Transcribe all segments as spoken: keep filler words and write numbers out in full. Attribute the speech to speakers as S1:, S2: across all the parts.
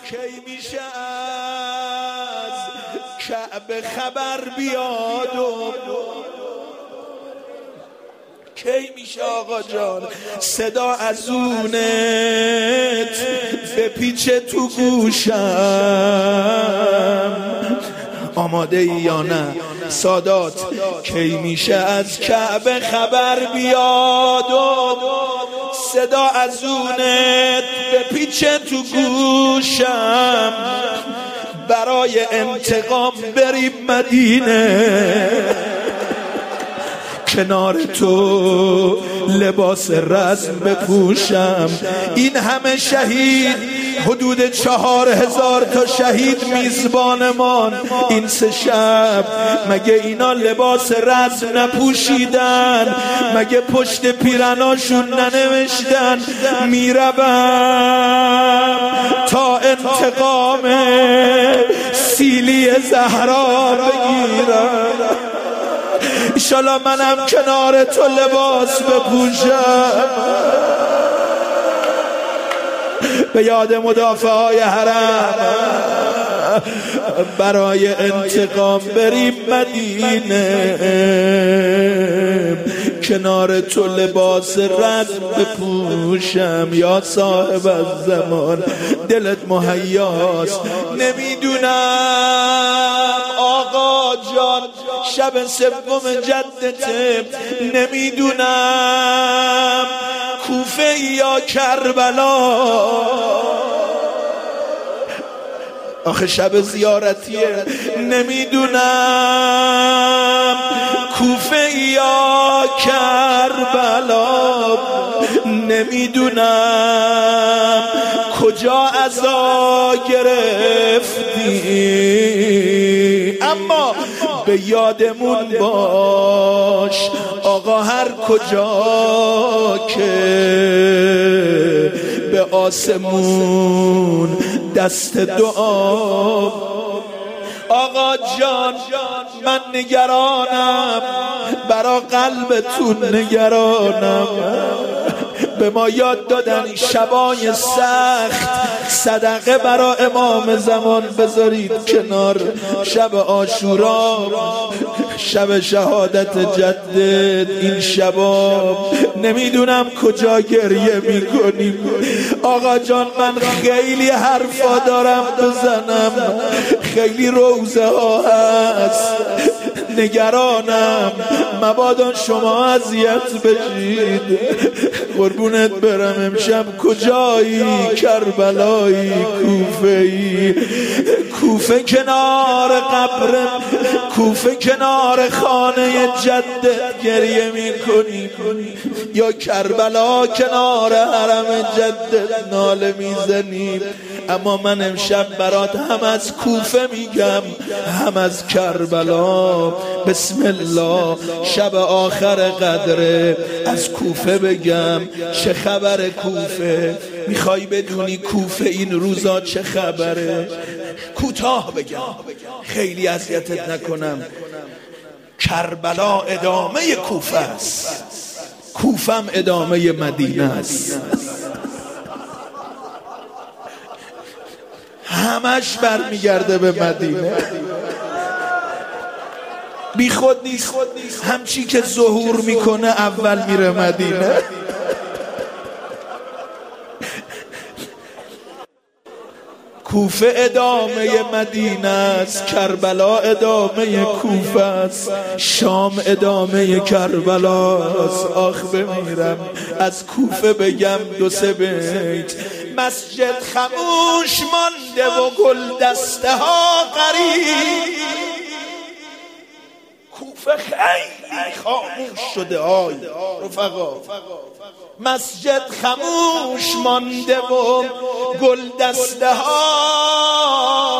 S1: کی میشه از کعبه خبر بیاد و کی میشه آقا جان صدا از اونت به پیچه تو گوشم؟ آماده ای یا نه سادات؟ کی میشه از کعبه خبر بیاد و صدا از اونت به پیچه تو گوشم؟ برای انتقام بریم مدینه، کنار تو لباس رسم بپوشم. این همه شهید، حدود چهار هزار تا شهید میزبانمان این سه شب، مگه اینا لباس رسم نپوشیدن؟ مگه پشت پیرناشون ننوشتن میروم تا انتقام سیلی زهرا بگیرم؟ ایشالا منم کنار تو لباس بپوشم، به یاد مدافع های حرم برای انتقام بریم مدینه، کنار تو لباس رسم بپوشم. یا صاحب الزمان دلت مهیاست؟ نمیدونم آقا جان شب سوم جدته، نمیدونم کوفه یا کربلا، آخه شب زیارتیه، نمیدونم کوفه یا کربلا، نمیدونم کجا عزا گرفتی، اما به یادمون باش آقا هر کجا که به آسمون دست دعا. آقا جان من نگرانم، برا قلبتون نگرانم. به ما یاد دادن شبای سخت صدقه برا امام زمان بذارید کنار، شب عاشورا، شب شهادت جدت، این شبا نمیدونم کجا گریه میکنیم. آقا جان من خیلی حرفا دارم بزنم، خیلی روزه ها هست، نگرانم مبادا شما اذیت بشید. قربونت برم امشب کجایی؟ کربلایی؟ کوفه‌ای؟ کوفه کنار قبر، کوفه کنار خانه جدت گریه میکنی، یا کربلا کنار حرم جدت ناله میزنی؟ اما من امشب برات هم از کوفه میگم هم از کربلا. بسم الله، شب آخر قدره، از کوفه بگم چه خبر کوفه؟ میخوای بدونی کوفه این روزا چه خبره؟ کوتاه بگم خیلی اذیتت نکنم. کربلا ادامه کوفه است، کوفم ادامه مدینه است. همش برمیگرده به مدینه. بی خود نیست، همچی که ظهور میکنه اول میره مدینه. کوفه ادامه مدینه است، کربلا ادامه کوفه است، شام ادامه کربلا است. آخ بمیرم از کوفه بگم دو سه بیت. مسجد خموش مانده و گل دسته ها غریب، کوفه خیلی خاموش شده های رفقا. مسجد خموش مانده و گل دسته ها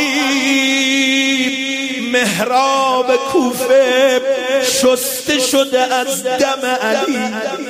S1: غریب، محراب کوفه شسته شده از دم علی.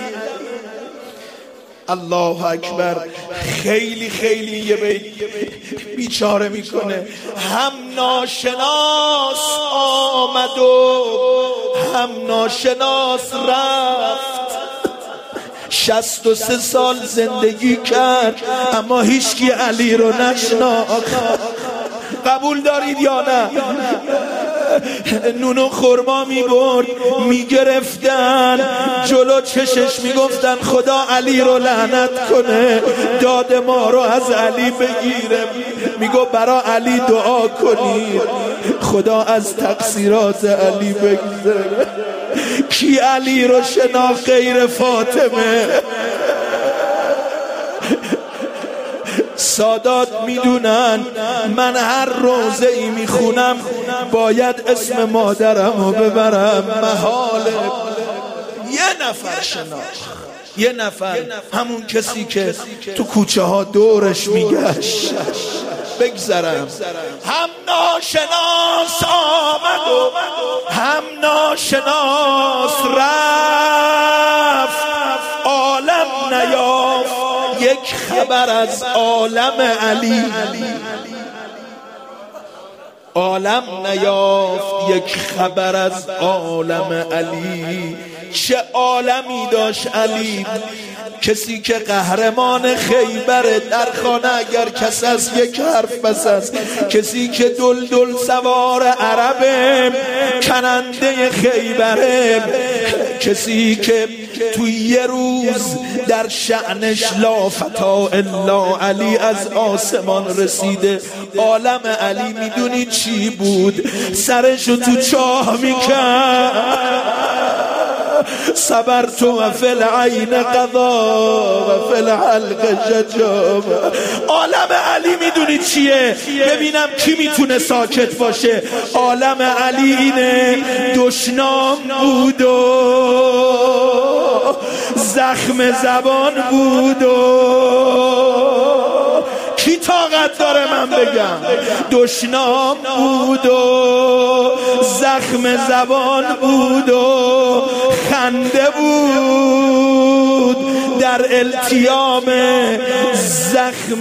S1: الله اکبر. خیلی خیلی یه بیت بیچاره میکنه. هم ناشناس آمد و هم ناشناس رفت، شصت و سه سال زندگی کرد اما هیچکی علی رو نشناخت. قبول دارید یا نه؟ نون و خرما می برد می گرفتن جلو چشش می گفتن خدا علی رو لعنت کنه، داد ما رو از علی بگیره. می گفت برا علی دعا کنید خدا از تقصیرات علی بگذره. کی علی رو شناخت غیر فاطمه؟ سادات میدونن من هر روزه ای میخونم باید اسم مادرم رو ببرم. محاله یه نفر شناخت، یه نفر، همون کسی که تو کوچه ها دورش میگشت. بگذرم هم ناشناس آمد و هم ناشناس رفت، عالم نیافت یک خبر از عالم علی. عالم نیافت یک خبر از عالم علی. چه عالمی داشت علی؟ کسی که قهرمان خیبره، در خانه اگر کس از یک حرف بس است. کسی که دل دل سوار عربه، کننده خیبره. کسی که توی یه روز در شأنش لا فتا الا علی از آسمان رسیده. عالم علی میدونی چی بود؟ سرشو تو چاه میکرد. صبرت و فی العین قضا و فی الحلق شجاب. عالم علی میدونی چیه؟ ببینم کی میتونه ساکت باشه. عالم علی اینه دشنام بود و زخم زبان بود و کی طاقت داره من بگم؟ دشنام بود و زخم زبان بود و خنده بود در التیام زخم،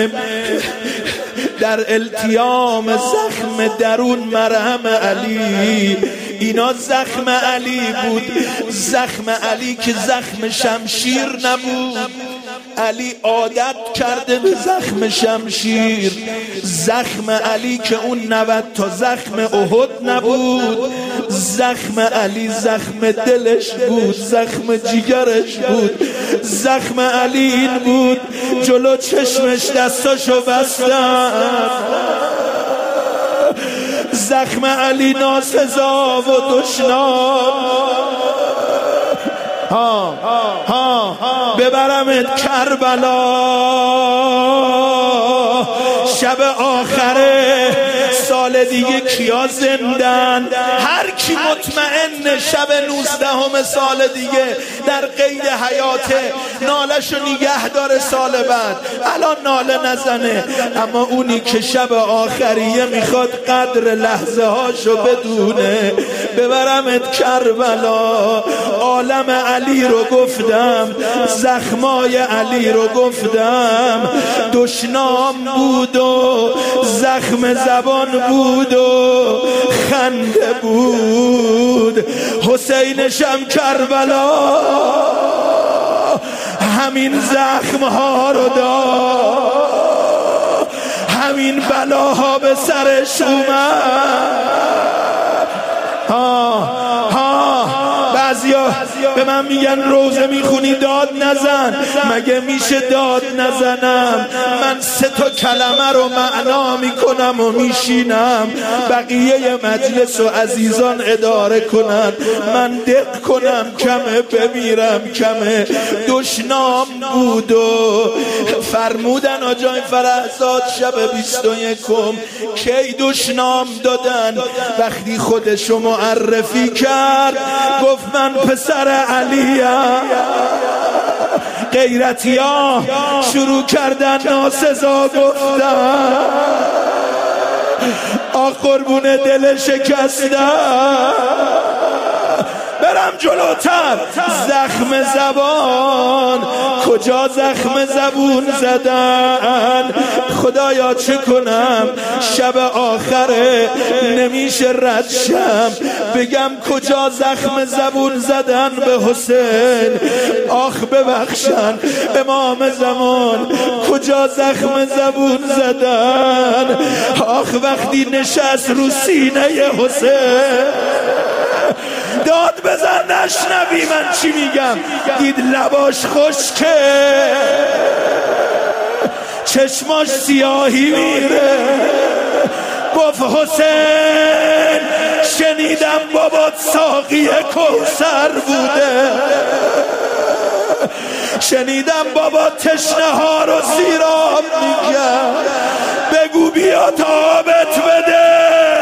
S1: در التیام زخم درون مرهم علی. اینا زخم علی بود. زخم علی که زخم شمشیر نبود. علی عادت کرده به زخم شمشیر. زخم علی که اون نود تا زخم احد نبود. زخم علی زخم دلش بود، زخم جیگرش بود. زخم علی این بود جلو چشمش دستاشو بستن. زخم علی ناسزا و دشنام. ها ها ببرمت کربلا شب آخره سال دیگه کیا زندن؟ هر کی مطمئن شب نوزدهم سال دیگه در قید حیاته نالشو نگه داره سال بعد الان ناله نزنه. اما اونی که شب آخریه میخواد قدر لحظه هاشو بدونه. ببرمت کربلا. عالم علی رو گفتم، زخمای علی رو گفتم. دشنام بود و زخم زبان بود و خنده بود. حسینشم کربلا همین زخم ها رو داد، همین بلاها به سرش اومد. ها ها بعضیا به من میگن روزه میخونی داد نزن. مگه میشه داد نزنم؟ من سه تا کلمه رو معنا میکنم و میشینم، بقیه مجلس و عزیزان اداره کنن، من دق کنم کمه بمیرم کمه. دشنام بود و فرمودن آجای فرهزاد شب بیست و یکم کی دشنام دادن؟ وقتی خودشو معرفی کرد گفت من پسر علیم. غیرتی ها شروع کردن ناسزا گفتن، آ قربون دل شکستن. برم جلوتر. زخم زبان کجا زخم زبون زدن. خدایا چه کنم شب آخره نمیشه رد شم بگم کجا زخم زبون زدن به حسین. آخ ببخشن امام زمان کجا زخم زبون زدن. آخ وقتی نشست رو سینه حسین داد بزن نشنوی من چی میگم. دید لباش خشکه چشماش سیاهی میره. گفت حسین شنیدم بابات ساقی کوثر بوده. شنیدم بابا تشنه ها رو سیراب میگه. بگو بیا تابت بده.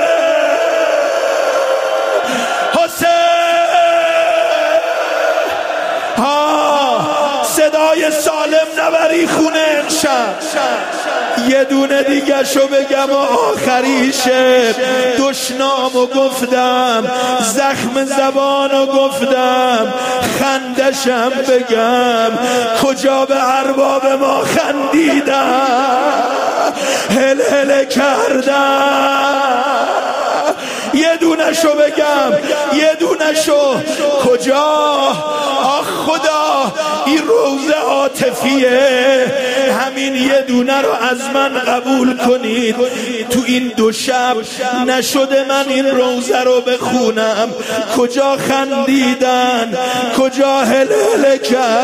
S1: صدای سالم نبری خونه امشب. یه دونه دیگه شو بگم و آخریشه. دشنامو گفتم زخم زبانو گفتم خندشم بگم کجا به ارباب ما خندیدم هل هل کردم. یه دونه شو بگم یه دونه شو کجا. آخ خدا این روزه عاطفیه همین یه دونه رو از من قبول کنید. تو این دو شب نشده من این روزه رو بخونم. کجا خندیدن کجا هلهله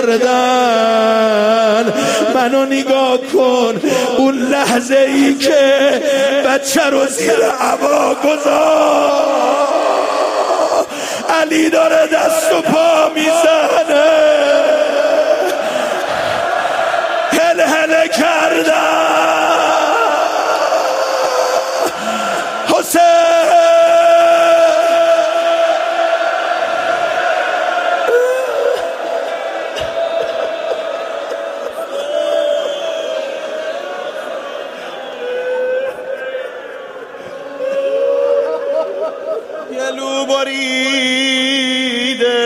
S1: کردن. منو نگاه کن اون لحظه ای که بچه رو زیر عبا گذار علی داره دست و پا میزنه هل هل کردن. حسین گلو بریده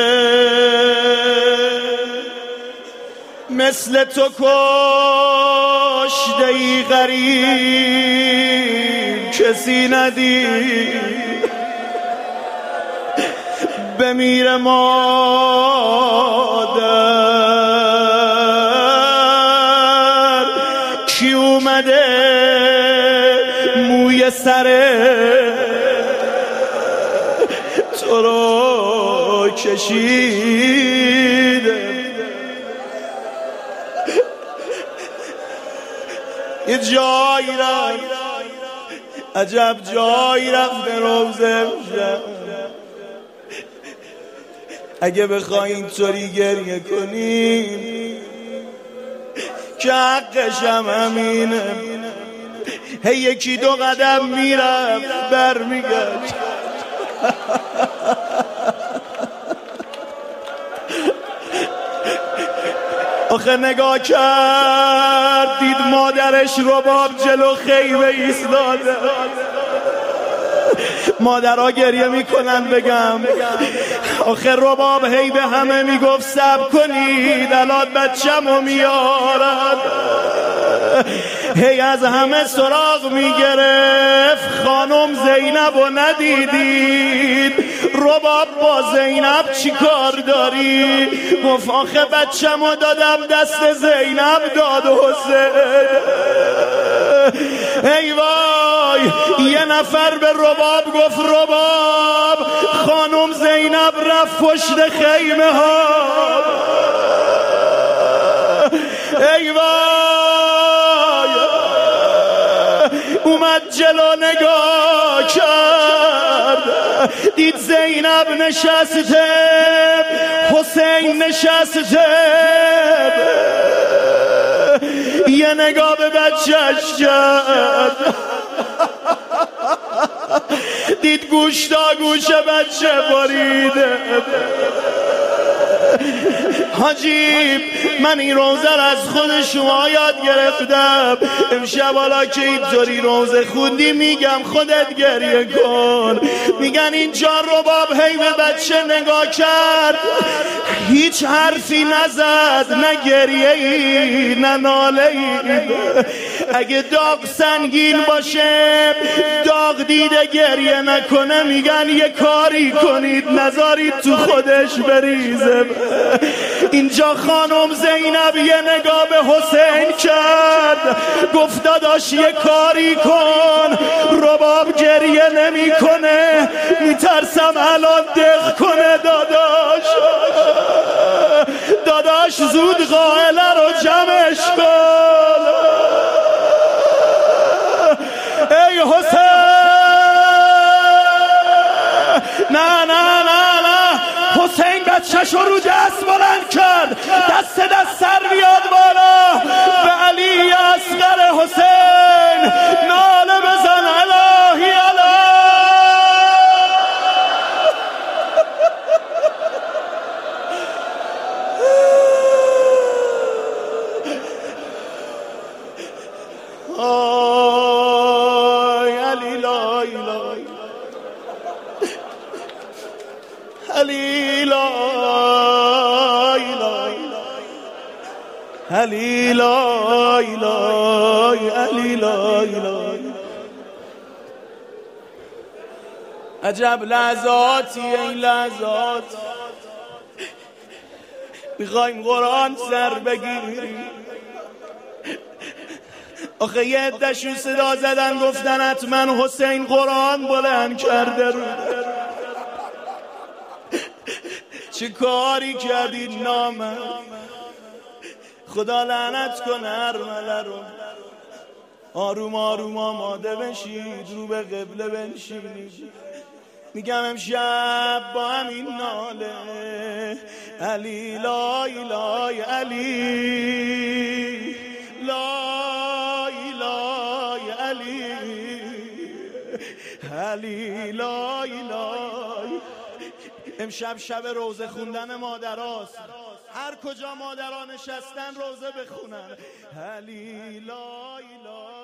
S1: مثل تو کشته ای غریب کسی ندید. بمیره مادر کی اومده موی سره تو رو کشیده. یه جایی رفت عجب جایی رفت به روزه. اگه بخوای اینطوری گریه کنیم که حقشم همینه. هی یکی دو قدم میرفت برمیگشت. آخه نگاه کرد دید مادرش رباب جلو خیمه ایستاده. مادرها گریه میکنن بگم. آخه رباب هی به همه میگفت صبر کنید الان بچه‌مو میارد. هی از همه سراغ میگرفت خانم زینب رو ندیدید. رباب با زینب چی کار داری؟ گفت آخه بچه‌مو دادم دست زینب داد حسین. ای وای یه نفر به رباب گفت رباب خانم زینب رفت پشت خیمه ها. ای وای اومد جلو نگاه کرد دید زینب نشسته حسین نشسته. یه نگاه به بچهش کرد دید گوش تا گوش بچه بریده.
S2: حاجی من این روزه را از خود شما یاد گرفتم. امشب حالا که اینطوری روزه خوندی میگم خودت گریه کن. میگن اینجا رباب هی به بچه نگاه کرد، هیچ حرفی نزد، نه گریه ای نه ناله ای. اگه داغ سنگین باشه داغ دیده گریه نکنه، میگن یه کاری کنید نذارید تو خودش بریزه. اینجا خانم زینب یه نگاه به حسین کرد، گفت داداش یه کاری کن، رباب گریه نمی کنه، میترسم الان دق کنه. داداش داداش زود قائله رو جمعش کن. ای حسین نه نه نه نه. حسین بچه‌شو رو دست بلند کرد، دست دست سر بیاد بالا، به علی اصغر حسین ناله بزن الهی الهی. آی علی لا اله علی لا اله علی لا اله علی لا اله. عجب لحظاتی این لحظات، میخوایم قرآن سر بگیریم. آخه یه عده‌شون صدا زدن گفتن حتما حسین قرآن بلند کرده رو. چه کاری کردید نامه، خدا لعنت کنه ارمله رو. آروم آروم آماده بشید رو به قبله بنشینید. میگم امشب با همین ناله علی لا اله علی لا اله علی علی لا اله. امشب شب روزه خوندن مادراست، هر کجا مادران نشستن روزه بخونن. علی لا اله